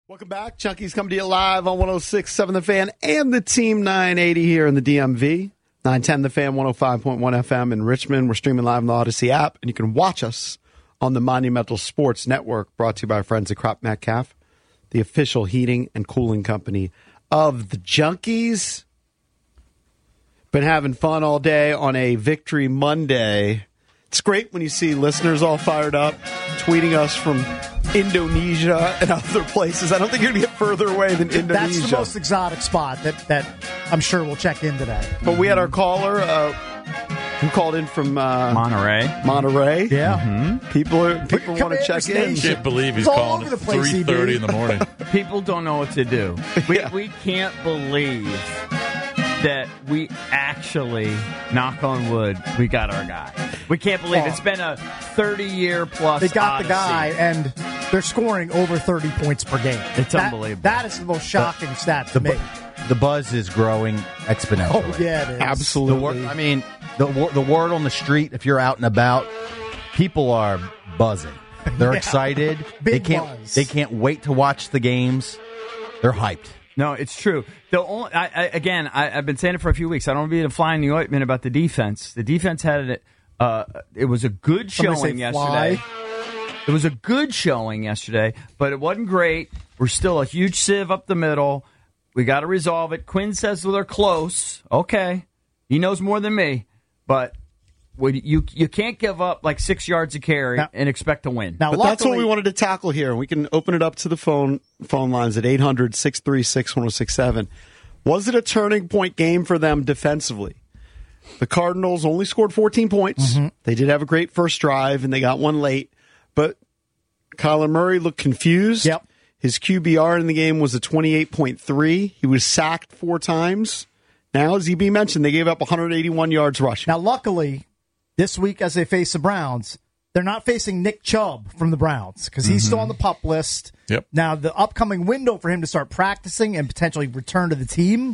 Welcome back. Chunky's coming to you live on 106.7 The Fan and the Team 980 here in the DMV. 910 The Fan, 105.1 FM in Richmond. We're streaming live on the Odyssey app, and you can watch us on the Monumental Sports Network, brought to you by our friends at Crop Metcalf, the official heating and cooling company of the Junkies. Been having fun all day on a Victory Monday. It's great when you see listeners all fired up, tweeting us from Indonesia and other places. I don't think you're going to get further away than Indonesia. That's the most exotic spot that I'm sure we'll check in today. But we had our caller who called in from Monterey. Yeah. Mm-hmm. People want to check in. I can't believe he's It's all calling over at the place, 3:30 in the morning. People don't know what to do. We can't believe that we actually, knock on wood, we got our guy. We can't believe it's been a 30-year plus They got odyssey. the guy, and they're scoring over 30 points per game. It's unbelievable. That is the most shocking stat to me. The buzz is growing exponentially. Oh, yeah, it is. Absolutely. The word on the street, if you're out and about, people are buzzing. They're excited. Big buzz. They can't wait to watch the games. They're hyped. No, it's true. The only, I've been saying it for a few weeks. I don't want to be the fly in the ointment about the defense. The defense had it was a good showing yesterday. It was a good showing yesterday, but it wasn't great. We're still a huge sieve up the middle. We got to resolve it. Quinn says they're close. Okay, he knows more than me, but you can't give up like 6 yards a carry and expect to win. Now, But that's what we wanted to tackle here. We can open it up to the phone lines at 800-636-1067. Was it a turning point game for them defensively? The Cardinals only scored 14 points. Mm-hmm. They did have a great first drive, and they got one late. But Kyler Murray looked confused. Yep. His QBR in the game was a 28.3. He was sacked 4 times. Now, as EB mentioned, they gave up 181 yards rushing. Now, luckily, this week as they face the Browns, they're not facing Nick Chubb from the Browns because he's still on the PUP list. Yep. Now, the upcoming window for him to start practicing and potentially return to the team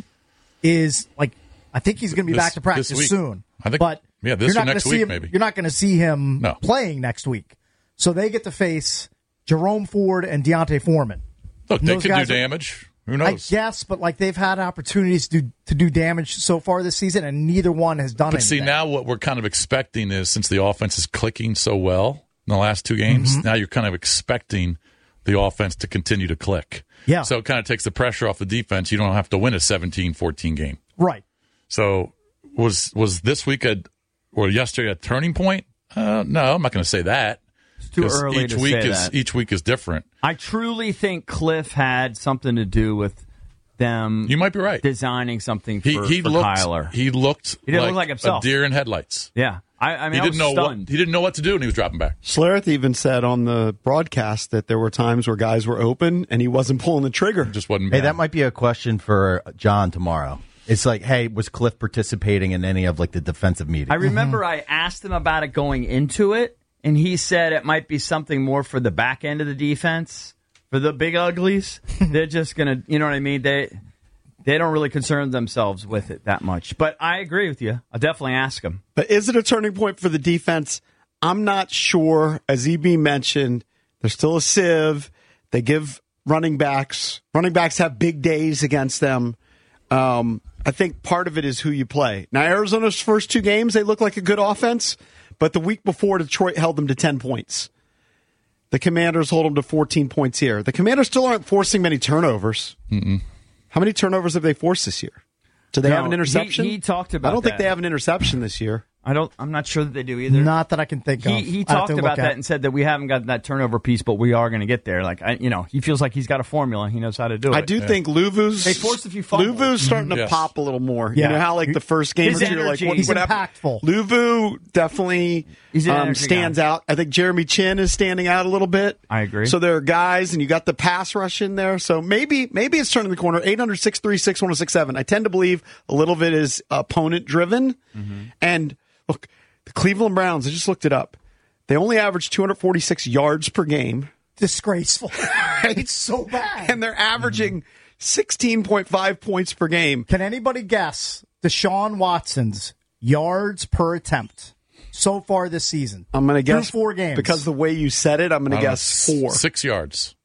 is like, I think he's going to be back to practice soon. I think, but this or next week, maybe. You're not going to see him playing next week. So they get to face Jerome Ford and Deontay Foreman. Look, they could do damage. Who knows? I guess, but like they've had opportunities to do damage so far this season, and neither one has done it. But see, now what we're kind of expecting is, since the offense is clicking so well in the last 2 games, now you're kind of expecting the offense to continue to click. Yeah. So it kind of takes the pressure off the defense. You don't have to win a 17-14 game. Right. So was this week or yesterday a turning point? No, I'm not going to say that. It's too early to say that. Each week is different. I truly think Cliff had something to do with them. You might be right. Designing something for looked, Kyler. He didn't look like himself. A deer in headlights. Yeah. I mean, he didn't know stunned. he didn't know what to do, and he was dropping back. Schlereth even said on the broadcast that there were times where guys were open and he wasn't pulling the trigger. Just wasn't. Hey, that might be a question for John tomorrow. It's like, hey, was Cliff participating in any of like the defensive meetings? I remember I asked him about it going into it, and he said it might be something more for the back end of the defense, for the big uglies. They're just going to, you know what I mean? They don't really concern themselves with it that much. But I agree with you. I'll definitely ask him. But is it a turning point for the defense? I'm not sure. As EB mentioned, there's still a sieve. They give running backs have big days against them. I think part of it is who you play. Now, Arizona's first 2 games, they look like a good offense, but the week before, Detroit held them to 10 points. The Commanders hold them to 14 points here. The Commanders still aren't forcing many turnovers. Mm-mm. How many turnovers have they forced this year? Do they have an interception? He talked about that. I don't think they have an interception this year. I'm not sure that they do either. Not that I can think of. He talked about that and said that we haven't got that turnover piece, but we are going to get there. Like, he feels like he's got a formula. He knows how to do it. I do think Luvu's. They forced a few fumbles. Luvu's starting to pop a little more. Yeah. You know how like the first game His or two, you're like, energy. He's what happened? impactful. Luvu definitely stands out. I think Jeremy Chin is standing out a little bit. I agree. So there are guys, and you got the pass rush in there. So maybe it's turning the corner. 800-636-1067. I tend to believe a little of it is opponent driven. And look. The Cleveland Browns, I just looked it up. They only average 246 yards per game. Disgraceful. It's so bad. And they're averaging 16.5 points per game. Can anybody guess Deshaun Watson's yards per attempt so far this season? I'm going to guess through 4 games. Because the way you said it, I'm going to guess 4. 6 yards.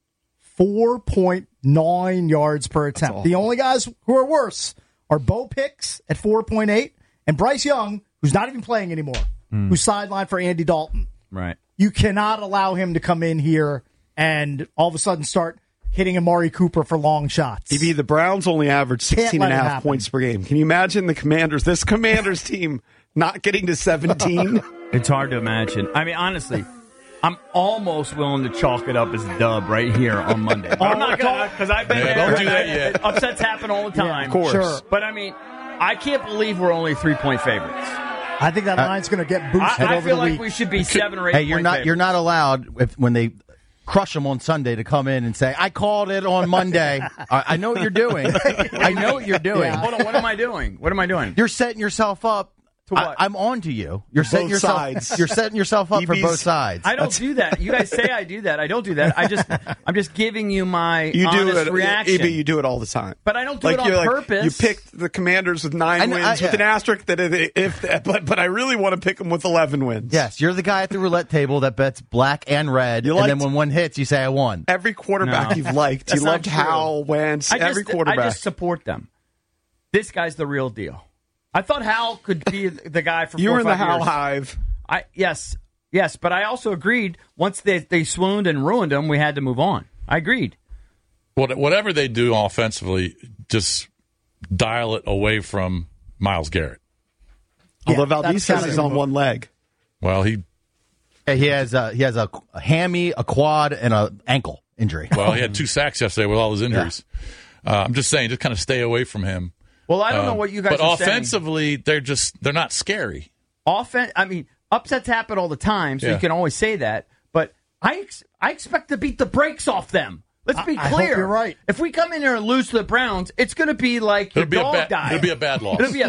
4.9 yards per attempt. The only guys who are worse are Bo Picks at 4.8 and Bryce Young, who's not even playing anymore, who's sidelined for Andy Dalton. Right. You cannot allow him to come in here and all of a sudden start hitting Amari Cooper for long shots. EB, the Browns only average 16.5 points per game. Can you imagine this Commanders team not getting to 17? It's hard to imagine. I mean, honestly, I'm almost willing to chalk it up as a dub right here on Monday. But I'm not going to, because I've been there. Don't do that yet. Upsets happen all the time. Yeah, of course. Sure. But, I mean, I can't believe we're only 3-point favorites. I think that line's going to get boosted over the week. I feel like we should be 7 or 8 Hey, you're not allowed when they crush them on Sunday to come in and say, I called it on Monday. I know what you're doing. I know what you're doing. Yeah. Hold on, what am I doing? You're setting yourself up. I'm on to you. You're setting yourself up for both sides. I don't do that. You guys say I do that. I don't do that. I'm just giving you my honest reaction. EB, you do it all the time. But I don't do it on purpose. You picked the Commanders with 9 wins with an asterisk but I really want to pick them with 11 wins. Yes, you're the guy at the roulette table that bets black and red, and then when one hits, you say I won. Every quarterback you've liked. You loved Howell, Wentz, every quarterback. I just support them. This guy's the real deal. I thought Hal could be the guy for 4 or 5 years. You were in the Hal hive. Yes, but I also agreed once they swooned and ruined him, we had to move on. I agreed. Whatever they do offensively, just dial it away from Myles Garrett. Although Valdez says he's on one leg. Well, he has a hammy, a quad, and an ankle injury. Well, he had 2 sacks yesterday with all his injuries. Yeah. I'm just saying, just kind of stay away from him. Well, I don't know what you guys are saying. But offensively, they're not scary. Upsets happen all the time, so you can always say that. But I expect to beat the brakes off them. Let's be clear. I hope you're right. If we come in here and lose to the Browns, it's going to be like your dog died. It'll be a bad loss. It'll be a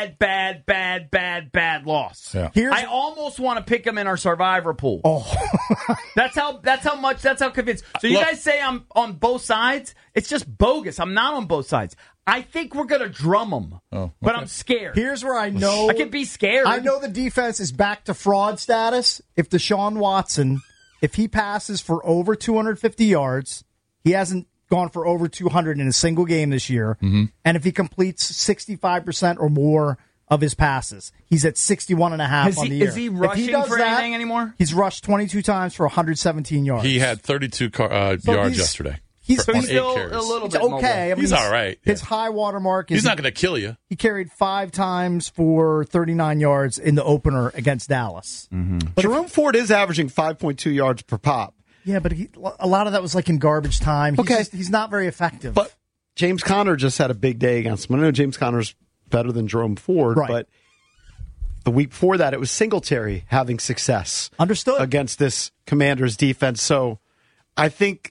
bad loss. Yeah. I almost want to pick them in our survivor pool. Oh, that's how convinced. So you guys say I'm on both sides. It's just bogus. I'm not on both sides. I think we're going to drum them, but I'm scared. Here's where I know. I can be scared. I know the defense is back to fraud status. If Deshaun Watson, if he passes for over 250 yards, he hasn't gone for over 200 in a single game this year. Mm-hmm. And if he completes 65% or more of his passes, he's at 61.5 on the year. Is he rushing for anything anymore? He's rushed 22 times for 117 yards. He had 32 yards yesterday. He's still a little bit okay. I mean, he's all right. His high water mark is he's not going to kill you. He carried 5 times for 39 yards in the opener against Dallas. Mm-hmm. But Jerome Ford is averaging 5.2 yards per pop. Yeah, but a lot of that was like in garbage time. He's not very effective. But James Conner just had a big day against him. I know James Conner's better than Jerome Ford, but the week before that, it was Singletary having success. Understood. Against this Commanders defense. So I think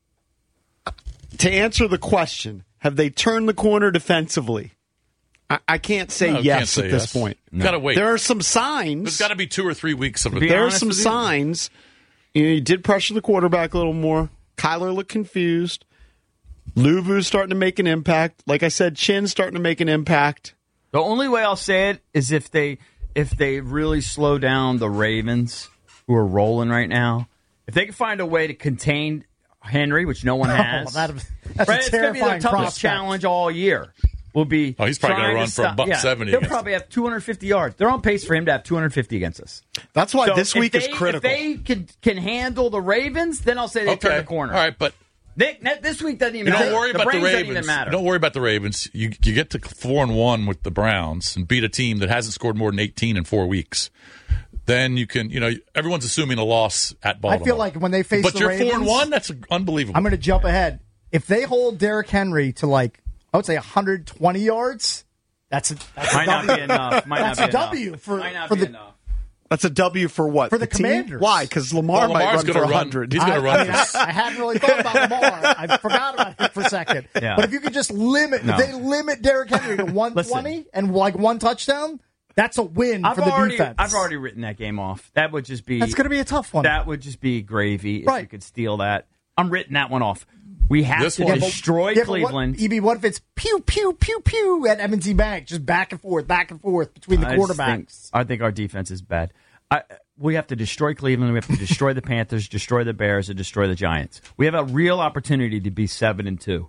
to answer the question, have they turned the corner defensively? I can't say yes at this point. No. Got to wait. There are some signs. There's got to be 2 or 3 weeks of it. There are some signs. You did pressure the quarterback a little more. Kyler looked confused. Luvu's starting to make an impact. Like I said, Chin's starting to make an impact. The only way I'll say it is if they really slow down the Ravens, who are rolling right now. If they can find a way to contain Henry, which no one has. That's it's going to be their toughest challenge all year. Will be he's probably going to run for a $170. He'll probably have 250 yards. They're on pace for him to have 250 against us. That's why this week is critical. If they can handle the Ravens, then I'll say they turn the corner. All right, but this week doesn't even matter. Don't worry about the Ravens. Doesn't even matter. Don't worry about the Ravens. You get to 4-1 with the Browns and beat a team that hasn't scored more than 18 in 4 weeks. Then you can, everyone's assuming a loss at Baltimore. I feel like when they face the Ravens, but you're 4-1. That's unbelievable. I'm going to jump ahead. If they hold Derrick Henry to I would say 120 yards. That's not be enough. That's a W for the. That's a W for what? For the Commanders. Team? Why? Because Lamar might run for 100. He's going to run. I hadn't really thought about Lamar. I forgot about him for a second. Yeah. But if you could just if they limit Derrick Henry to 120 and one touchdown, that's a win for the defense. I've already written that game off. That would just be. That's going to be a tough one. That would just be gravy if you could steal that. I'm writing that one off. We have to destroy Cleveland. What if it's pew, pew, pew, pew at M&T Bank, just back and forth between the quarterbacks? I think our defense is bad. we have to destroy Cleveland. We have to destroy the Panthers, destroy the Bears, and destroy the Giants. We have a real opportunity to be 7-2.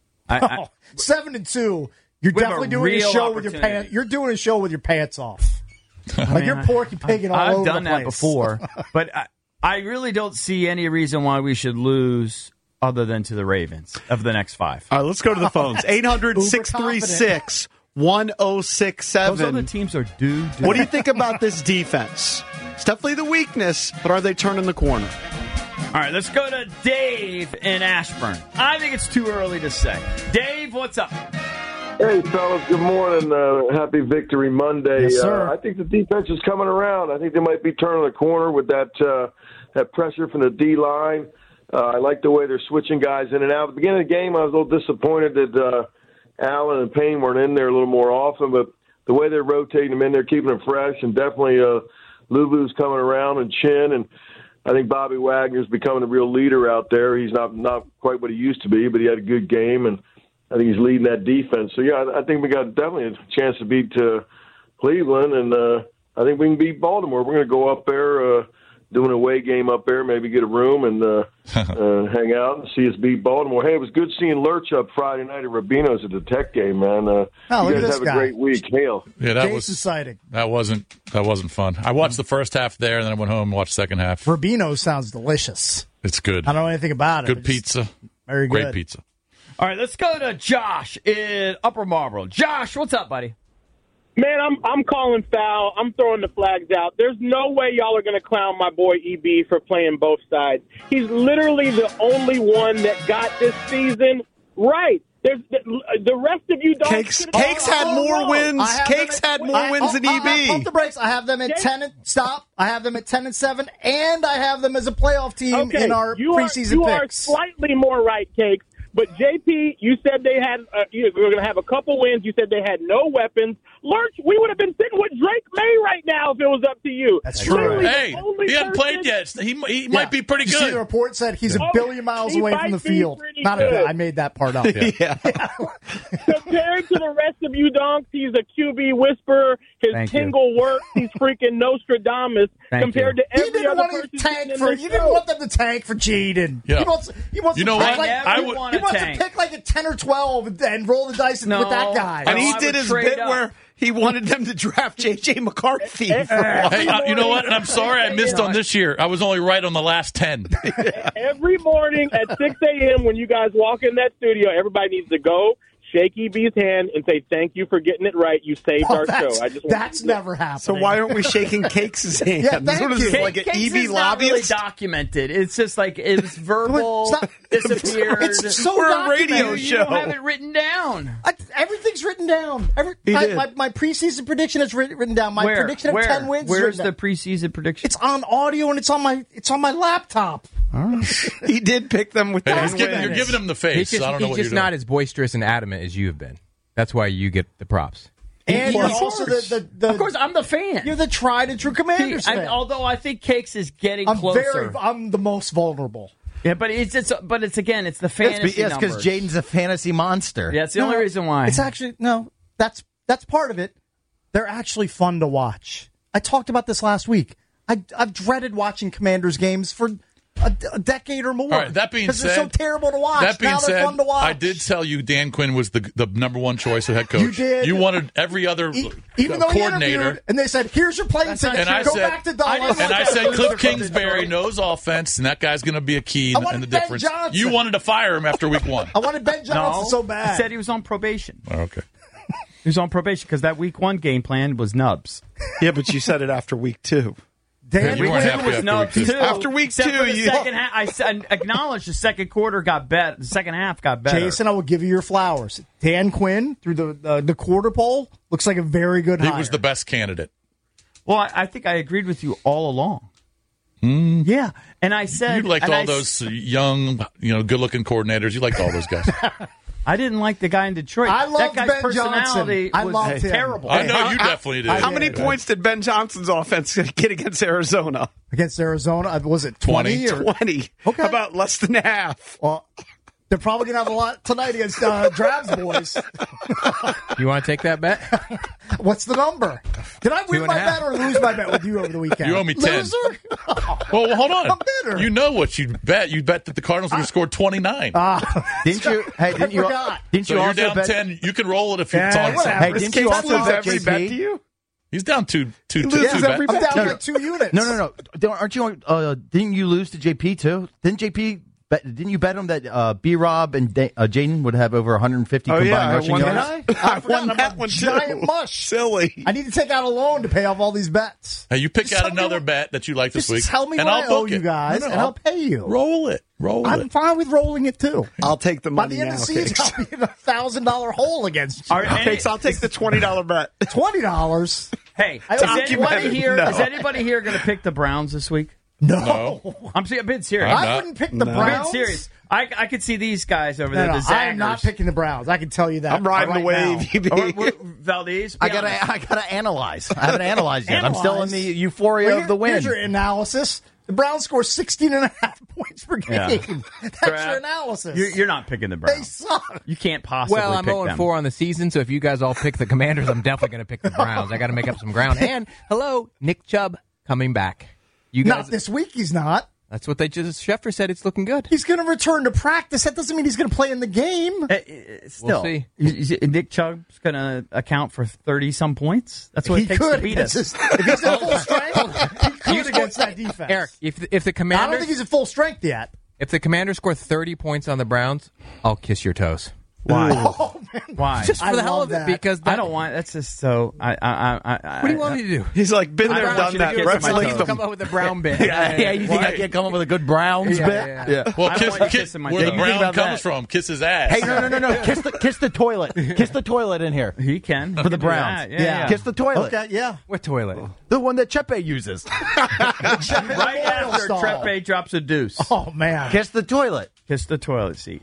7-2. You're definitely doing a show with your pants. You're doing a show with your pants off. Like you're Porky Pigging all over the place. I've done that before, but I really don't see any reason why we should lose other than to the Ravens of the next 5. All right, let's go to the phones. 800-636-1067. Those other teams are due. What do you think about this defense? It's definitely the weakness, but are they turning the corner? All right, let's go to Dave in Ashburn. I think it's too early to say. Dave, what's up? Hey, fellas, good morning. Happy Victory Monday. Yes, sir. I think the defense is coming around. I think they might be turning the corner with that pressure from the D-line. I like the way they're switching guys in and out. At the beginning of the game, I was a little disappointed that Allen and Payne weren't in there a little more often, but the way they're rotating them in there, keeping them fresh, and definitely Lulu's coming around and Chin, and I think Bobby Wagner's becoming a real leader out there. He's not quite what he used to be, but he had a good game, and I think he's leading that defense. So, yeah, I think we got definitely a chance to beat Cleveland, and I think we can beat Baltimore. We're going to go up there, do an away game up there, maybe get a room and hang out and see us beat Baltimore. Hey, it was good seeing Lurch up Friday night at Rubino's at the Tech game, man. You guys have a great week. Hail. Yeah, that was exciting. That wasn't fun. I watched the first half there, and then I went home and watched the second half. Rubino sounds delicious. It's good. I don't know anything about it. Good pizza. Very good. Great pizza. All right, let's go to Josh in Upper Marlboro. Josh, what's up, buddy? Man, I'm calling foul. I'm throwing the flags out. There's no way y'all are going to clown my boy EB for playing both sides. He's literally the only one that got this season right. There's the rest of you don't. Cakes had more wins. Cakes had more wins than EB. Pump the brakes. I have them at 10 stop. I have them at 10-7, and I have them as a playoff team in our preseason you picks. You are slightly more right, Cakes. But, JP, you said they had we were going to have a couple wins. You said they had no weapons. Lurch, we would have been sitting with Drake May right now if it was up to you. That's true. Hey, he hasn't played yet. He might be pretty good. See, the report said he's a billion miles away from the field. Not a bit. I made that part up. Yeah. Compared to the rest of you donks, he's a QB whisperer. His tingle works. He's freaking Nostradamus. Compared to every other person. You didn't want them to tank for Jaden. Yeah. He wants you know to what? He wants to pick like a 10 or 12 and roll the dice with that guy. And he did his bit where he wanted them to draft J.J. McCarthy. Hey, you know what? And I'm sorry I missed on this year. I was only right on the last 10. Every morning at 6 a.m. when you guys walk in that studio, everybody needs to go shake EB's hand and say, thank you for getting it right. You saved our show. That's never happened. So why aren't we shaking Cakes' hand? Yeah, what is this, like an EB lobbyist? Not really documented. It's just like it was verbal, disappeared. It's so we're a radio show. You don't have it written down. Everything's written down. My preseason prediction is written down. My prediction of 10 wins. Where's the preseason prediction? It's on audio and it's on my laptop. All right. He did pick them with you're giving him the face. I don't know what you're doing. He's just not as boisterous and adamant as you have been. That's why you get the props. And you're also of course, I'm the fan. You're the tried and true Commanders fan. Although I think Cakes is getting closer. I'm the most vulnerable. Yeah, but it's the fantasy numbers. Because Jaden's a fantasy monster. Yeah, it's the only reason why. It's actually that's part of it. They're actually fun to watch. I talked about this last week. I've dreaded watching Commanders games for a decade or more. All right, that being said, they're so terrible to watch. That being now they're said, fun to watch. I did tell you Dan Quinn was the number one choice of head coach. You did. You wanted every other even though coordinator. And they said, here's your playing ticket. And I said Cliff Kingsbury knows offense, and that guy's going to be a key in the difference. Johnson. You wanted to fire him after week 1. I wanted Ben Johnson so bad. I said he was on probation. Oh, okay. He was on probation because that week 1 game plan was nubs. Yeah, but you said it after week 2. Dan Quinn was nubs too. After week 2, second half, I acknowledged the second quarter got better. The second half got better. Jason, I will give you your flowers. Dan Quinn through the quarter poll looks like a very good hire. He was the best candidate. Well, I think I agreed with you all along. Yeah, and I said you liked all those young, good-looking coordinators. You liked all those guys. I didn't like the guy in Detroit. I loved that guy's Ben personality Johnson. was terrible. I know you definitely did. How many points did Ben Johnson's offense get against Arizona? Against Arizona, was it 20? 20. Okay. How about less than half? Well, they're probably going to have a lot tonight against Drab's boys. You want to take that bet? What's the number? Did I win my bet or lose my bet with you over the weekend? You owe me 10. Loser? Well, hold on. I'm bitter. You know what you bet. You bet that the Cardinals are going to score 29. Didn't you? Hey, didn't you? forgot. Didn't you So you're also down bet? 10. You can roll it if you're Yeah, talking. whatever. Hey, didn't you also lose bet every bet to JP? you? He's down two loses every bets. I'm down No, like 2 units. No. Aren't you? Didn't you lose to JP too? Didn't JP? Didn't you bet him that B Rob and Jaden would have over 150 combined rushing won yards? that. I won that one too. Giant mush. Silly. I need to take out a loan to pay off all these bets. Hey, you pick Just out tell me another what- bet that you like this Just week. tell me and what I'll I owe book you it. guys, No, and I'll pay you. Roll it. I'm fine with rolling it too. I'll take the By money the end now. of the season, Cakes. I'll be in a $1,000 hole against you. I'll take the $20 bet. $20. Hey, I is don't anybody get it. here? No. Is anybody here going to pick the Browns this week? No. I'm being serious. I'm I not. wouldn't pick the No. I'm Browns. being serious. I could see these guys over there, No, the Zaggers. I am not picking the Browns. I can tell you that. I'm riding the right wave. now. Valdez, I be honest. gotta analyze. I haven't analyzed yet. I'm still in the euphoria Well, of the win. Here's your analysis. The Browns score 16.5 points per game. Yeah. That's your analysis. You're not picking the They Browns. suck. You can't possibly Well, I'm pick 0-4 them. on the season, so if you guys all pick the Commanders, I'm definitely going to pick the Browns. I got to make up some ground. And hello, Nick Chubb coming back. You guys, Not this week, he's not. that's what they just. Schefter said it's looking good. He's going to return to practice. That doesn't mean he's going to play in the game. Still, see. Nick Chubb's going to account for 30-some points. That's what He it takes could. to beat It's us. just- if he's at full strength, he could against that defense. Eric, if the I don't Commanders think he's at full strength yet. if the Commanders score 30 points on the Browns, I'll kiss your toes. Why? Oh, man. Why? Just for I the hell love of it, that. because I don't want. That's just so. What do you want me to do? He's like, been I there, don't want done you to that. kiss my Wrestling toes. them. Come up with a Brown bit. Yeah, you think I can't come up with a good Browns bit? yeah. Well, I don't want you kissing my where the toes. brown about comes that? from, kiss his ass. Hey, no. Kiss the toilet. Kiss the toilet in here. He can For the Browns. Yeah. Kiss the toilet. Okay, yeah. What toilet? The one that Chepe uses. Right after Stall. Trepe drops a deuce, Oh, man. Kiss the toilet. kiss the toilet seat.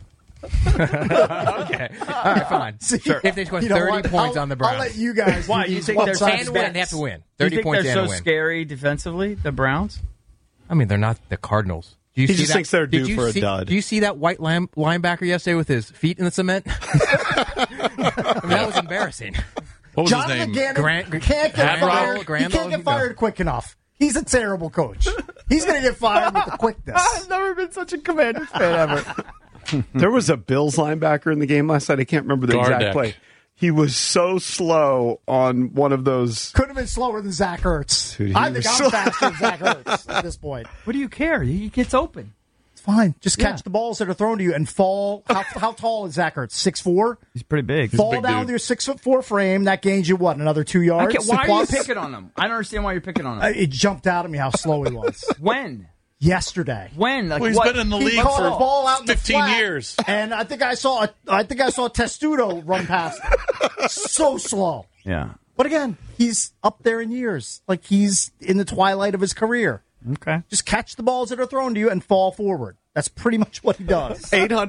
Okay. All right, fine. Sure. If they score You know 30 what? points on the Browns. I'll let you guys. Why? do You these think they're one-sided and win. bets. They have to win. You 30 think points they're and so a win. scary defensively, the Browns? I mean, they're not the Cardinals. Do you He see just that? thinks they're Did due you for a see- dud. Do you see that white linebacker yesterday with his feet in the cement? I mean, that was embarrassing. What was Jonathan his name? Gannon Grant- can't get Grandal? fired. He Grandal? can't get fired quick enough. He's a terrible coach. He's going to get fired with the quickness. never been such a Commanders fan ever. There was a Bills linebacker in the game last night. I can't remember the exact Gardeck. play. He was so slow on one of those. Could have been slower than Zach Ertz. Dude, he I think was I'm so- faster than Zach Ertz at this point. What do you care? He gets open. It's fine. Just catch Yeah. the balls that are thrown to you and fall. How tall is Zach Ertz? 6'4"? He's pretty big. Fall big down dude. with your 6'4" frame. That gains you what? Another 2 yards? Why are you plus? picking on him? I don't understand why you're picking on him. It jumped out at me how slow he was When? yesterday. When? Like Well, he's what? been in the He league caught a ball out for in the 15 flat, years. and I think I saw Testudo run past him. So slow. Yeah. But again, he's up there in years. Like he's in the twilight of his career. Okay. Just catch the balls that are thrown to you and fall forward. That's pretty much what he does.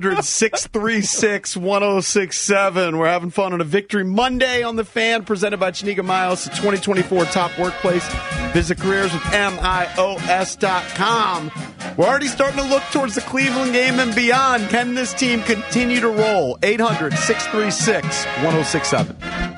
800-636-1067. We're having fun on a Victory Monday on The Fan, presented by Chiniga Miles, the 2024 top workplace. Visit careers with MIOS.com. We're already starting to look towards the Cleveland game and beyond. Can this team continue to roll? 800-636-1067.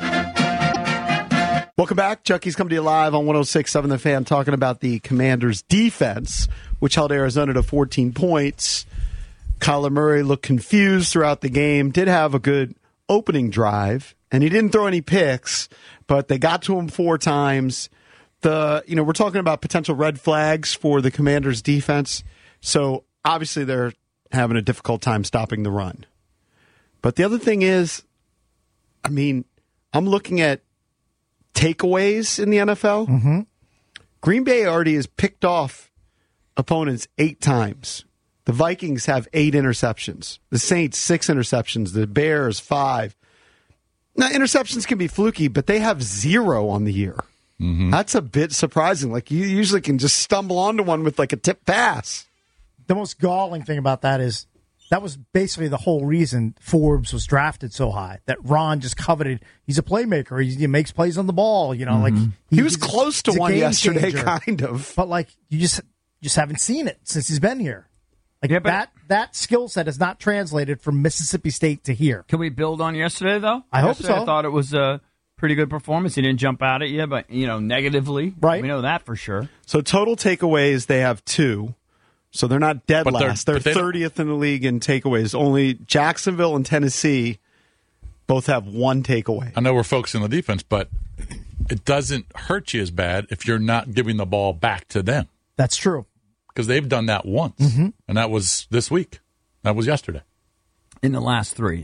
Welcome back. Chucky's coming to you live on 106.7 The Fan, talking about the Commanders' defense, which held Arizona to 14 points. Kyler Murray looked confused throughout the game, did have a good opening drive, and he didn't throw any picks, but they got to him 4 times. We're talking about potential red flags for the Commanders' defense, so obviously they're having a difficult time stopping the run. But the other thing is, I'm looking at takeaways in the NFL. Mm-hmm. Green Bay already has picked off opponents 8 times. The Vikings have 8 interceptions. The Saints, 6 interceptions. The Bears, 5. Now, interceptions can be fluky, but they have 0 on the year. Mm-hmm. That's a bit surprising. Like, you usually can just stumble onto one with like a tip pass. The most galling thing about that is that was basically the whole reason Forbes was drafted so high. That Ron just coveted. He's a playmaker. He makes plays on the ball. Like He was close to he's a one game yesterday, changer. kind of. But like you just haven't seen it since he's been here. Like Yeah, but- that skill set is not translated from Mississippi State to here. Can we build on yesterday, though? I hope Yesterday, so. I thought it was a pretty good performance. He didn't jump out at you, but, negatively. Right. We know that for sure. So total takeaways, they have 2. So they're not dead But last. they're- They're but they 30th in the league in takeaways. Only Jacksonville and Tennessee both have 1 takeaway. I know we're focusing on the defense, but it doesn't hurt you as bad if you're not giving the ball back to them. That's true. Because they've done that once, and that was this week. That was yesterday. In the last 3.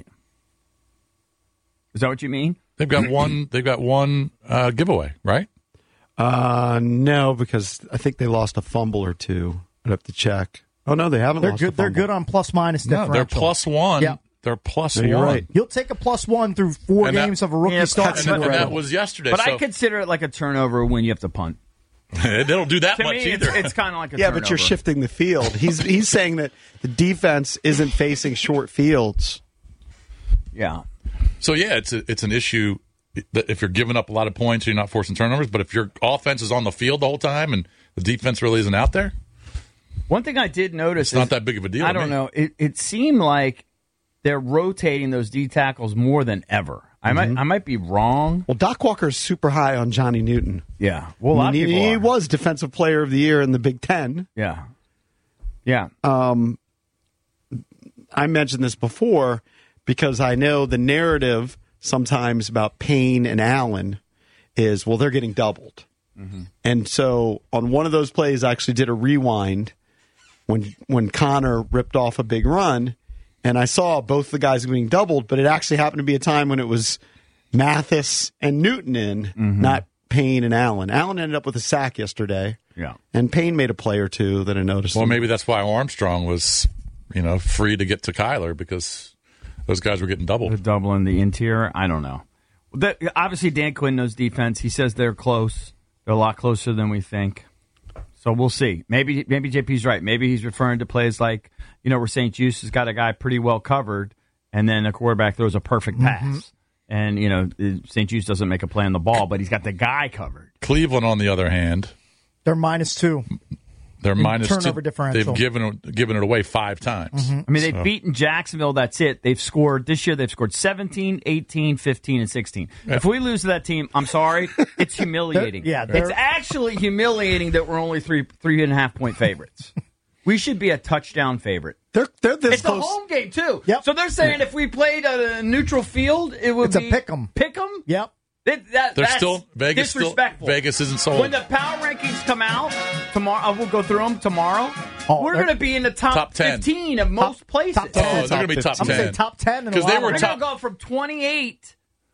Is that what you mean? They've got one. They've got one giveaway, right? No, because I think they lost a fumble or 2. I'd have to check. Oh, no, they haven't They're lost good. a fumble. They're good on plus-minus differential. They're +1. Yeah. They're +1. No, you're right. You'll take a +1 through 4 And that- games of a rookie Yeah, start. And that was yesterday. But so I consider it like a turnover when you have to punt. they don't do that To much me, either. it's kind of like a Yeah, turnover. but you're shifting the field. He's saying that the defense isn't facing short fields. Yeah. So yeah, it's an issue that if you're giving up a lot of points, you're not forcing turnovers. But if your offense is on the field the whole time and the defense really isn't out there, One thing I did notice it's not that big of a deal. I to don't me. know. It seemed like they're rotating those D tackles more than ever. I might be wrong. Well, Doc Walker's super high on Johnny Newton. Yeah. Well, a lot of he, people he are. was Defensive Player of the Year in the Big Ten. Yeah. Yeah. I mentioned this before because I know the narrative sometimes about Payne and Allen is, well, they're getting doubled. And so on one of those plays, I actually did a rewind when Connor ripped off a big run, and I saw both the guys being doubled, but it actually happened to be a time when it was Mathis and Newton in, not Payne and Allen. Allen ended up with a sack yesterday. Yeah. And Payne made a play or 2 that I noticed. Well, maybe that's why Armstrong was, free to get to Kyler because those guys were getting They're doubled. doubling the interior. I don't know. Obviously, Dan Quinn knows defense. He says they're close. They're a lot closer than we think. So we'll see. Maybe JP's right. Maybe he's referring to plays like, where St. Juice has got a guy pretty well covered, and then a quarterback throws a perfect pass. And, St. Juice doesn't make a play on the ball, but he's got the guy covered. Cleveland, on the other hand, They're -2. they're minus turnover 2. differential. They've given it away 5 times. I mean, they've beaten Jacksonville. That's it. They've scored this year. They've scored 17, 18, 15, and 16. If we lose to that team, I'm sorry. It's humiliating. It's actually humiliating that we're only 3.5 point favorites. We should be a touchdown favorite. They're this It's close. a home game too. Yep. So they're saying if we played a neutral field, it would It's be a pick 'em. Pick 'em. Yep. That's still Vegas. disrespectful. Vegas isn't sold. When the power rankings come out tomorrow, we'll go through them tomorrow. Oh, we're they're- going to be in the top 10. 15 of most places. top 10. they're going to be top I'm going to 10. say top 10 in a Because they lot were of They're them. going to go from 28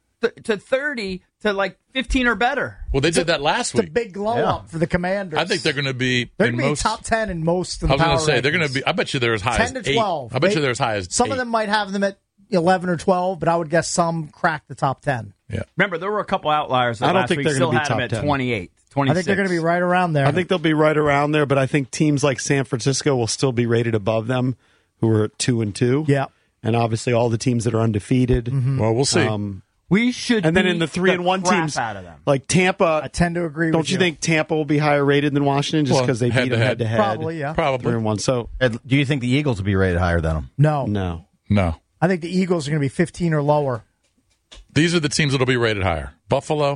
to 30 to like 15 or better. Well, they did that last It's a week. big glow up for the Commanders. I think they're going to be. They're in going to be most, top 10 in most of I the was going power to say they're rankings. going to be. I bet you they're as high 10 as to 12. 8. I bet you they're as high as Some 8. of them might have them at 11 or 12, but I would guess some crack the top 10. Yeah. Remember, there were a couple outliers that I don't last think week they're still gonna be had them top at 10. 28, 26. I think they're going to be right around there. I think they'll be right around there, but I think teams like San Francisco will still be rated above them, who are at 2-2. Yeah. And obviously all the teams that are undefeated. Well, we'll see. We should And then beat in the 3-1 crap teams, out of them. like Tampa, I tend to agree don't with you think Tampa will be higher rated than Washington just Well, because they beat them head-to-head. head-to-head? Probably, yeah. Probably. 3-1. So, Do you think the Eagles will be rated higher than them? No. no. No. I think the Eagles are going to be 15 or lower. These are the teams that'll be rated higher: Buffalo,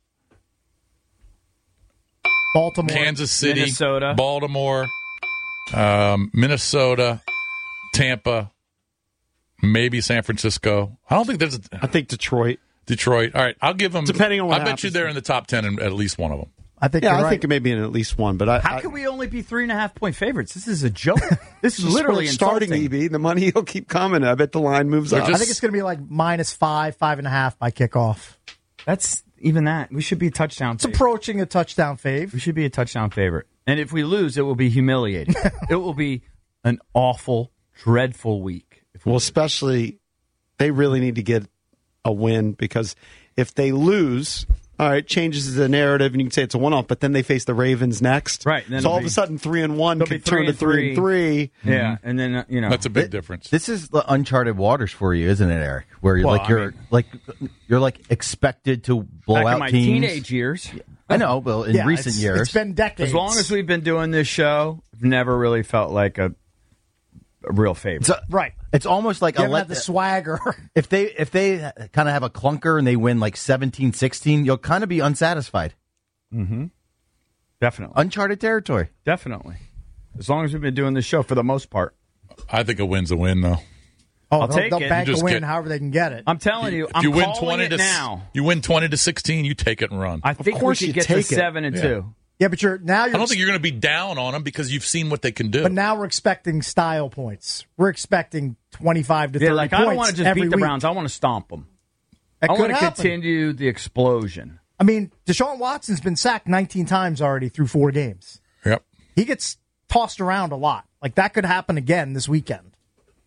Baltimore. Kansas City, Minnesota. Baltimore, Minnesota, Tampa, maybe San Francisco. I don't think there's I think Detroit. Detroit. All right, I'll give them. Depending on what I bet you happens. they're in the top 10 in at least one of them. I think Yeah, you're I right. think it may be in at least one, but How can we only be 3.5 point favorites? This is a joke. This is literally starting insulting. EB. The money will keep coming. I bet the line moves up. I think it's going to be like -5, 5.5 by kickoff. That's even that. We should be a touchdown. It's favorite. approaching a touchdown fave. We should be a touchdown favorite. And if we lose, it will be humiliating. It will be an awful, dreadful week. Well, especially they really need to get a win because if they lose, all right, changes the narrative and you can say it's a one-off, but then they face the Ravens next. Right, and then So all of it'll a sudden 3-1 they'll could be turn to 3-3. 3-3. Yeah, and then That's a big difference. This is the uncharted waters for you, isn't it, Eric? Where you're Well, you're expected to blow back out in my teams. teenage years, I know, well, in Yeah, recent years, It's been decades. as long as we've been doing this show, I've never really felt like real favorite. Right. It's almost like You haven't had the swagger. If they kind of have a clunker and they win like 17-16, you'll kind of be unsatisfied. Mm-hmm. Definitely. Uncharted territory. Definitely. As long as we've been doing this show for the most part. I think a win's a win, though. Oh, I'll take they'll it. bank You a just win get- however they can get it. I'm telling you, If I'm you win calling 20 it to now. You win 20-16, you take it and run. I think we course could you get to take it. 7-2. Yeah, but you're I don't think you're going to be down on them because you've seen what they can do. But now we're expecting style points. We're expecting 25 to 30 Yeah, like points I don't want to just every beat the week. Browns. I want to stomp them. That I could want to happen. continue the explosion. I mean, Deshaun Watson's been sacked 19 times already through 4 games. Yep. He gets tossed around a lot. Like, that could happen again this weekend.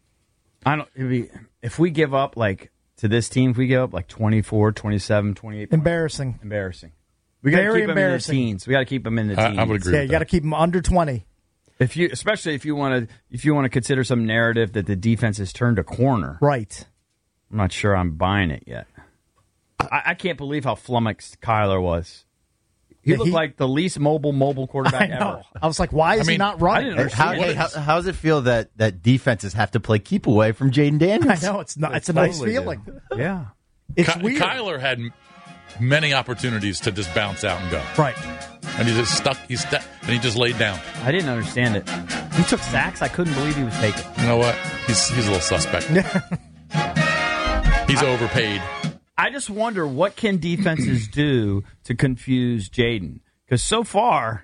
If we give up like to this team, if we give up like 24, 27, 28 points, Embarrassing. We got to Very keep them in the embarrassing. teens. We got to keep them in the teens. I would agree Yeah, with you got to that. keep them under 20. Especially if you want to consider some narrative that the defense has turned a corner. Right. I'm not sure I'm buying it yet. I can't believe how flummoxed Kyler was. He looked like the least mobile quarterback I know. ever. I was like, why is he not running? I didn't understand. How does it feel that defenses have to play keep away from Jaden Daniels? I know. It's not. It's a nice totally feeling. Yeah. It's weird. Kyler had many opportunities to just bounce out and go. Right. And he just stuck. And he just laid down. I didn't understand it. He took sacks. I couldn't believe he was taking. You know what? He's a little suspect. He's overpaid. I just wonder what can defenses do to confuse Jaden? Because so far,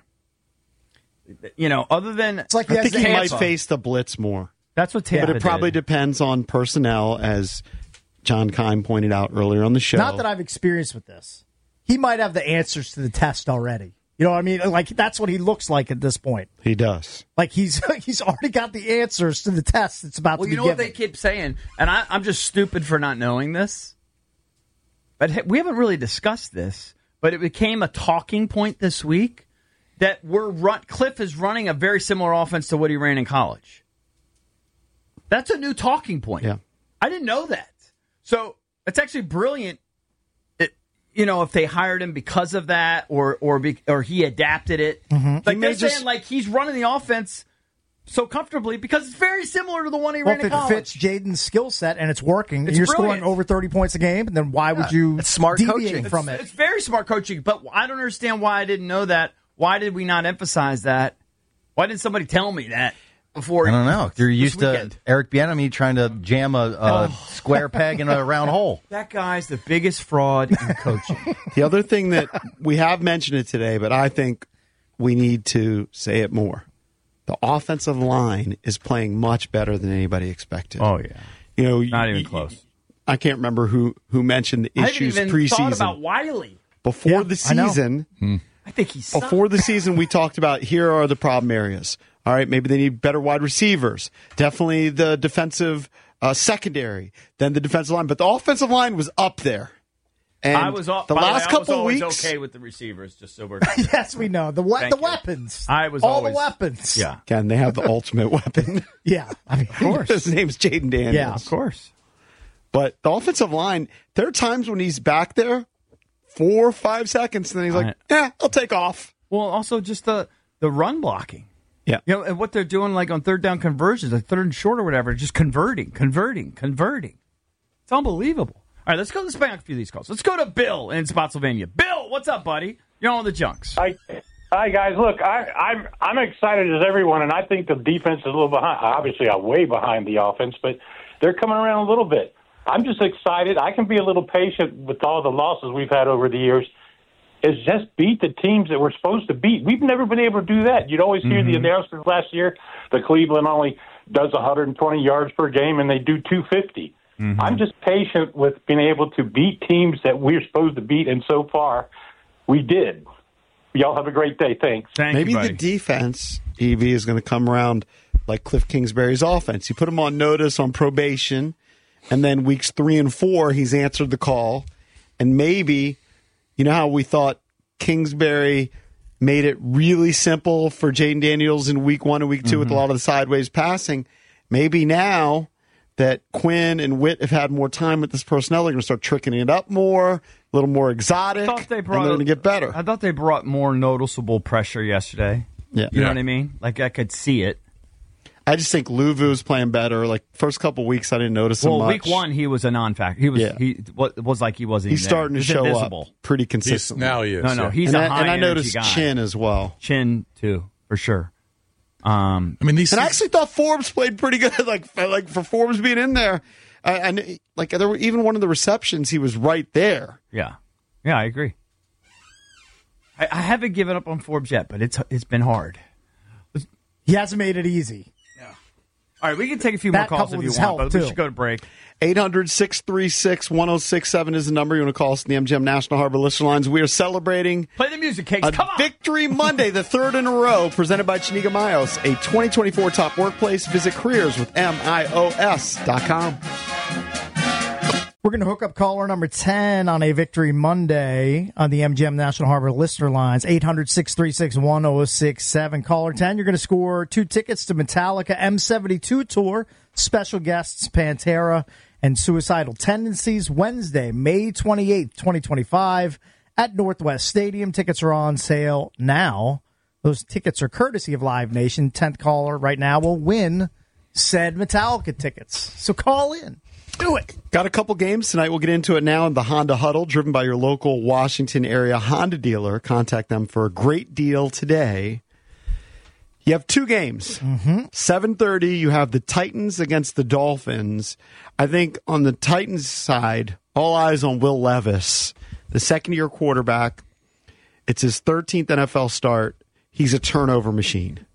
other than It's like I think he might Tampa. face the blitz more. That's what Tampa But it probably did. depends on personnel, as John Kine pointed out earlier on the show. Not that I've experienced with this. He might have the answers to the test already. You know what I mean? Like, that's what he looks like at this point. He does. Like, he's already got the answers to the test that's about Well, to you be know what given. they keep saying, and I'm just stupid for not knowing this, but we haven't really discussed this, but it became a talking point this week that Cliff is running a very similar offense to what he ran in college. That's a new talking point. Yeah. I didn't know that. So it's actually brilliant. If they hired him because of that, or he adapted it, like they're saying, like he's running the offense so comfortably because it's very similar to the one he Well, ran if in it college. fits Jaden's skill set and it's working, It's and you're brilliant. scoring over 30 points a game, then why would you It's smart deviate coaching. from it? It's very smart coaching, but I don't understand why I didn't know that. Why did we not emphasize that? Why didn't somebody tell me that before? I don't know. You're used to weekend? Eric Bieniemy trying to jam a square peg in a round hole. That guy's the biggest fraud in coaching. The other thing that we have mentioned it today, but I think we need to say it more. The offensive line is playing much better than anybody expected. Oh yeah, not even close. I can't remember who mentioned the I haven't issues even preseason. thought about Wiley. Before the I know. season, I think he's before the season, we talked about here are the problem areas. All right, maybe they need better wide receivers. Definitely the defensive secondary, then the defensive line. But the offensive line was up there. And I was off. the by the way, last I was couple always weeks. okay with the receivers, just so we're Yes, we know. The Thank you. weapons. I was all always- the weapons. yeah, Again, they have the ultimate weapon. Yeah. I mean, of course. His name's Jaden Daniels. Yeah, of course. But the offensive line, there are times when he's back there 4 or 5 seconds, and then he's like, "Yeah, I'll take off." Well, also just the run blocking. Yeah. And what they're doing, like on third down conversions, like third and short or whatever, just converting. It's unbelievable. All right, let's bang out a few of these calls. Let's go to Bill in Spotsylvania. Bill, what's up, buddy? You're on the Junks. Hi, guys. Look, I'm excited as everyone, and I think the defense is a little behind. Obviously, I'm way behind the offense, but they're coming around a little bit. I'm just excited. I can be a little patient with all the losses we've had over the years. Is just beat the teams that we're supposed to beat. We've never been able to do that. You'd always hear the announcers last year, the Cleveland only does 120 yards per game, and they do 250. I'm just patient with being able to beat teams that we're supposed to beat, and so far, we did. Y'all have a great day. Thanks. Maybe the defense, EV, is going to come around like Cliff Kingsbury's offense. You put him on notice, on probation, and then weeks 3 and 4, he's answered the call. And maybe, you know how we thought Kingsbury made it really simple for Jaden Daniels in week 1 and week 2 with a lot of the sideways passing. Maybe now that Quinn and Witt have had more time with this personnel, they're going to start tricking it up more, a little more exotic, and they're going to get better. I thought they brought more noticeable pressure yesterday. Yeah. You know what I mean? Like I could see it. I just think Luvu's playing better. Like first couple weeks, I didn't notice him much. Week 1 he was a non-factor. He was like he wasn't. He's even starting there. to show invisible. up pretty consistently. Now he is. No, he's a high and I energy noticed guy. Chin as well. Chin too, for sure. I mean, these. And I actually thought Forbes played pretty good. Like for Forbes being in there, and like there were even one of the receptions, he was right there. Yeah, I agree. I haven't given up on Forbes yet, but it's been hard. He hasn't made it easy. All right, we can take a few more calls if you want, but we should go to break. 800-636-1067 is the number. You want to call us in the MGM National Harbor Listener Lines. We are celebrating Play the music, Cakes. Come on. Victory Monday, the third in a row, presented by Chiniga Mayos, a 2024 top workplace. Visit careerswithmios.com. We're going to hook up caller number 10 on a Victory Monday on the MGM National Harbor Listener Lines, 800-636-1067. Caller 10, you're going to score 2 tickets to Metallica M72 Tour, special guests Pantera and Suicidal Tendencies, Wednesday, May 28th, 2025, at Northwest Stadium. Tickets are on sale now. Those tickets are courtesy of Live Nation. 10th caller right now will win said Metallica tickets. So call in. Do it. Got a couple games tonight. We'll get into it now in the Honda Huddle, driven by your local Washington area Honda dealer. Contact them for a great deal today. You have 2 games. 7:30, you have the Titans against the Dolphins. I think on the Titans side, all eyes on Will Levis, the second-year quarterback. It's his 13th NFL start. He's a turnover machine.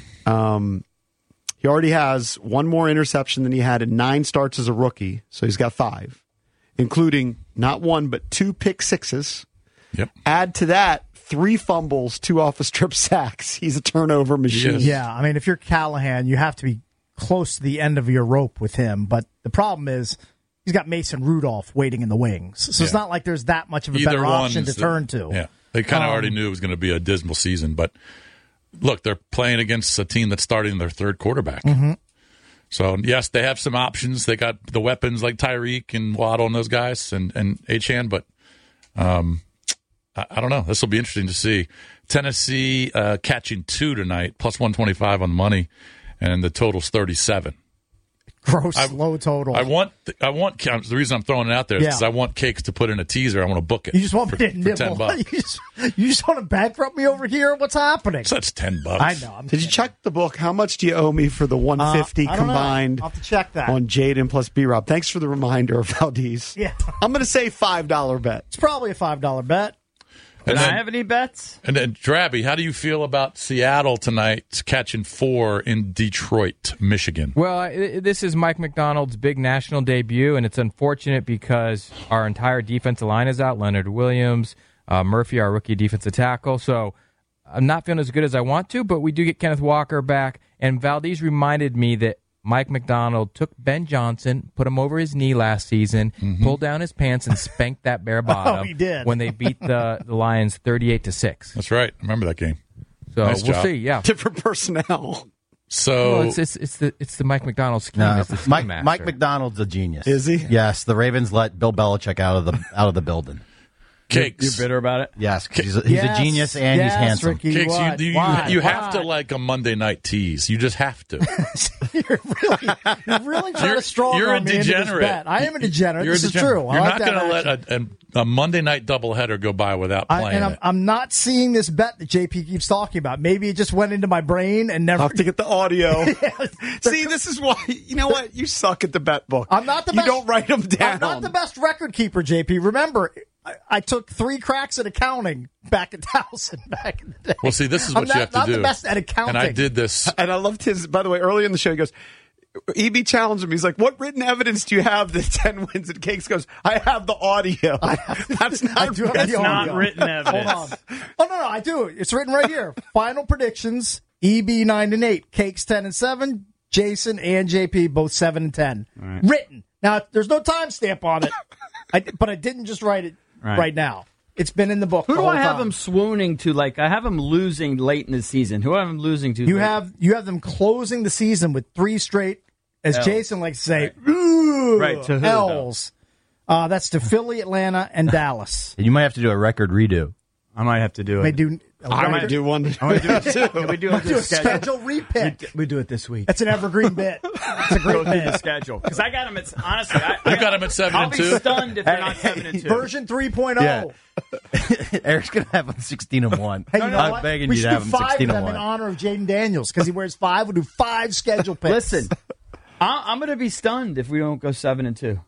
He already has one more interception than he had in 9 starts as a rookie, so he's got 5, including not 1 but 2 pick sixes. Yep. Add to that 3 fumbles, 2 off of strip sacks. He's a turnover machine. Yes. Yeah, I mean, if you're Callahan, you have to be close to the end of your rope with him. But the problem is he's got Mason Rudolph waiting in the wings. So it's not like there's that much of a better option to turn to. Yeah, they kind of already knew it was going to be a dismal season, but look, they're playing against a team that's starting their 3rd quarterback. So, yes, they have some options. They got the weapons like Tyreek and Waddle and those guys and Achane, but I don't know. This will be interesting to see. Tennessee catching 2 tonight, plus 125 on the money, and the total's 37. Gross low total. I want the reason I'm throwing it out there is because I want Cakes to put in a teaser. I want to book it. You just want me to for nibble. $10. You just want to bankrupt me over here? What's happening? So that's $10. I know. Did you check the book? How much do you owe me for the 150 I don't know. combined I'll have to check that. on Jaden plus B-Rob? Thanks for the reminder, Valdez. Yeah. I'm going to say $5 bet. It's probably a $5 bet. Did I have any bets? And then, Drabby, how do you feel about Seattle tonight catching 4 in Detroit, Michigan? Well, this is Mike McDonald's big national debut, and it's unfortunate because our entire defensive line is out. Leonard Williams, Murphy, our rookie defensive tackle. So I'm not feeling as good as I want to, but we do get Kenneth Walker back. And Valdez reminded me that Mike McDonald took Ben Johnson, put him over his knee last season, pulled down his pants, and spanked that bare bottom he did. when they beat the Lions 38-6. That's right. I remember that game. So Nice we'll job. see. Yeah. Different personnel. So Well, it's the Mike McDonald scheme. No, It's the scheme Mike master. McDonald's a genius. Is he? Yes, the Ravens let Bill Belichick out of the building. Cakes. You're bitter about it? Yes, 'cause he's a genius and he's handsome. Ricky, Cakes, what? you Why? have to like a Monday night tease. You just have to. You're really trying to strong you're a arm me into this degenerate. bet. I am a degenerate. You're a This is degenerate. true. I You're like not that going to action. let a Monday night doubleheader go by without playing it. I'm not seeing this bet that JP keeps talking about. Maybe it just went into my brain and never. I'll have to get the audio. See, this is why, you know what? You suck at the bet book. I'm not the You best. don't write them down. I'm not the best record keeper, JP. Remember, I took 3 cracks at accounting back at Towson back in the day. Well, see, this is I'm what you have to not do. the best at accounting. And I did this. And I loved his, by the way, early in the show, he goes, EB challenged him. He's like, what written evidence do you have that 10 wins and Cakes goes, I have the audio. That's not, I do have that's the Not audio. written evidence. Hold on. Oh, no, I do. It's written right here. Final predictions, EB 9-8, Cakes 10-7, Jason and JP both 7-10. Right. Written. Now, there's no timestamp on it, but I didn't just write it right now. It's been in the book. Who the do whole I have time. him swooning to? Like, I have him losing late in the season. Who do I have him losing to? You late? have them closing the season with 3 straight, as L's. Jason likes to say, ooh, Right, to who, L's. That's to Philly, Atlanta, and Dallas. You might have to do a record redo. I might have to do it. They do I might do one. I want to do it too. Can we do Do a schedule repick. We do it this week. That's an evergreen bit. It's a great bit. The schedule because I got them at honestly. You got them at 7 I'll and be 2. stunned if they're not 7 and 2. Version 3.0. Yeah. Eric's gonna have him 16 and 1. Hey, you know I'm what? begging we you should to have do him 5 16 of and them 1. in honor of Jaden Daniels because he wears 5. We'll do 5 schedule picks. Listen, I'm going to be stunned if we don't go 7 and 2.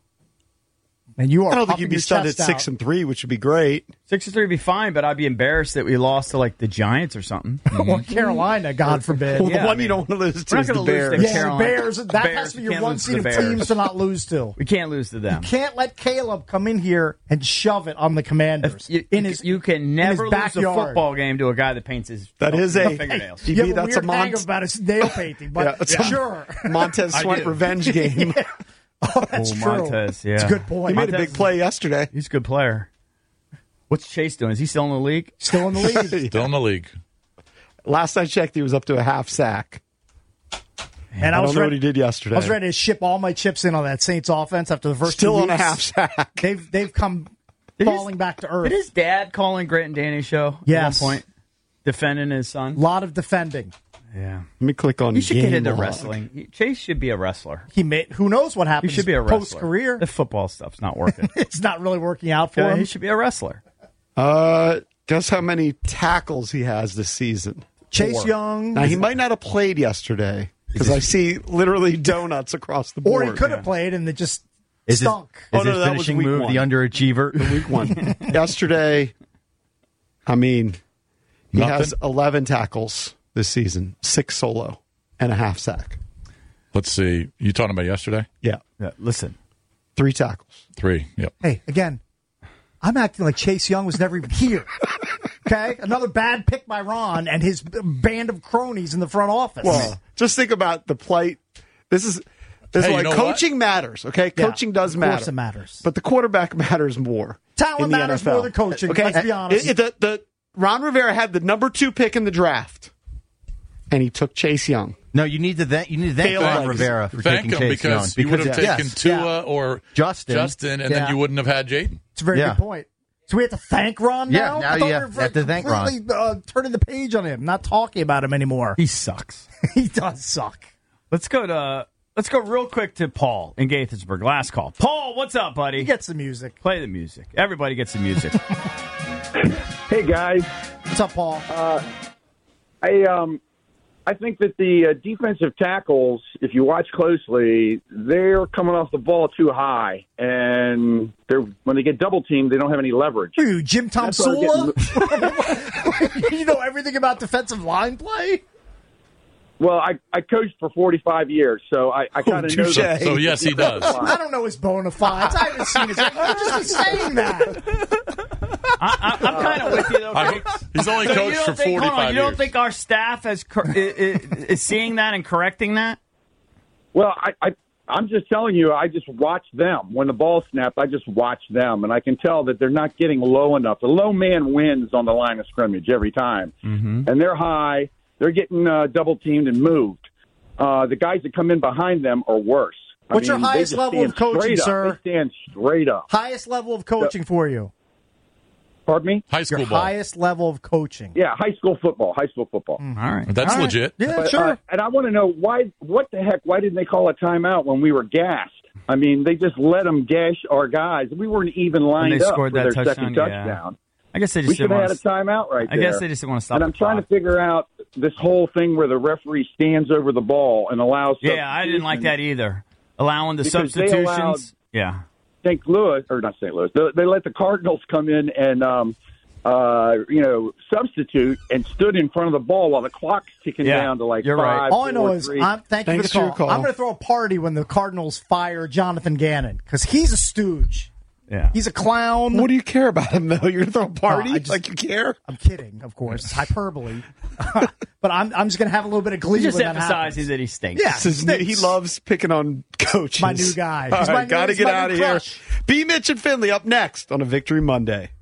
And you are. I don't think puffing you'd be your stunned at chest 6 out. and 3, which would be great. 6 and 3 would be fine, but I'd be embarrassed that we lost to like the Giants or something. Or Carolina, God forbid. Well, Yeah, the one I mean, you don't want to lose to we're is not the gonna lose Bears. to Yeah, Carolina. the Bears. That Bears, has to be you your can't one lose to seed the of Bears. teams to not lose to. We can't lose to them. Can't let Caleb come in here and shove it on the Commanders. You can never lose a backyard. football game to a guy that paints his That is a fingernails. You have DB, a that's weird a hang about his nail painting, but it's a sure. Montez Sweat revenge game. Oh, that's true. Montez, yeah. It's a good He point. made a big play yesterday. He's a good player. What's Chase doing? Is he still in the league? Still in the league. Still in the league. Last I checked, he was up to a half sack. And I don't know what he did yesterday. I was ready to ship all my chips in on that Saints offense after the first Still 2 on a weeks. half sack. They've come falling back to earth. Did his dad call in Grant and Danny show Yes. at one point? Defending his son? A lot of defending. Yeah. Let me click on He should get game into log. wrestling. Chase should be a wrestler. Who knows what He happens should be a wrestler. post-career. The football stuff's not working. It's not really working out for him. He should be a wrestler. Guess how many tackles he has this season? Chase 4. Young. Now, he might not have played yesterday because I see literally donuts across the Or board. he could have played and it just Is stunk. Is Oh, no, his that was finishing week move one. the underachiever? Week 1. Yesterday, I mean, he Nothing? has 11 tackles this season, 6 solo, and a half sack. Let's see. You talking about yesterday? Yeah. Listen. 3 tackles. 3. Yep. Hey, again, I'm acting like Chase Young was never even here. Okay? Another bad pick by Ron and his band of cronies in the front office. Well, just think about the plight. This is Hey, you like know coaching matters, okay? Yeah, Coaching does of matter. course it matters. But the quarterback matters more. Talent in the matters NFL. more than coaching, Okay? let's be honest. The Ron Rivera had the number 2 pick in the draft, and he took Chase Young. No, you need to thank Failed Ron legacy. Rivera for Thank taking him Chase Young. because you would have taken yes. Tua or Justin. and then you wouldn't have had Jaden. It's a very Yeah. good point. So we have to thank Ron Yeah, now? now I thought you we were have to thank Ron. completely, turning the page on him, not talking about him anymore. He sucks. He does suck. Let's go real quick to Paul in Gaithersburg. Last call. Paul, what's up, buddy? He gets the music. Play the music. Everybody gets the music. Hey guys, What's up, Paul? I think that the defensive tackles, if you watch closely, they're coming off the ball too high, and when they get double teamed, they don't have any leverage. Who are you, Jim Tom That's why Sula? they're You know everything about defensive line play? Well, I coached for 45 years, so I kind of know touche. that. So, yes, he does. I don't know his bona fides. I haven't seen his. I'm just saying that. I'm kind of with you, though, Craig. He's only So coached for 45 You don't years. think our staff is seeing that and correcting that? Well, I'm just telling you, I just watch them. When the ball snapped, I just watch them, and I can tell that they're not getting low enough. The low man wins on the line of scrimmage every time, and they're high. They're getting double-teamed and moved. The guys that come in behind them are worse. What's your highest they just level of stand coaching, straight up. sir? They stand straight up. Highest level of coaching for you. Pardon me? High school Your ball. highest level of coaching. Yeah, high school football. All right. That's All right. legit. Yeah, But, sure. and I want to know what the heck, why didn't they call a timeout when we were gassed? I mean, they just let them gash our guys. We weren't even lined they up scored for that their second touchdown, yeah. touchdown. I guess they We just should didn't have want had a timeout right I there. guess they just didn't want to stop And the I'm trying to clock. figure out this whole thing where the referee stands over the ball and allows Yeah, I didn't like that either. Allowing the Because they substitutions. allowed- Yeah. St. Louis, or not St. Louis, they let the Cardinals come in and, substitute and stood in front of the ball while the clock's ticking Yeah, down to like you're right. 5, All I know 4, is, 3. thank you for the Thanks for your call. call. I'm going to throw a party when the Cardinals fire Jonathan Gannon because he's a stooge. Yeah. He's a clown. What do you care about him, though? You're going to throw a party? I just- like you care? I'm kidding, of course. It's hyperbole. But I'm just going to have a little bit of glee Just when that emphasizing happens. that he stinks. Yeah. This is new. He loves picking on coaches. My new guy. All He's right, my new- got to he's get my new out of here. crush. B. Mitch and Finley up next on a Victory Monday.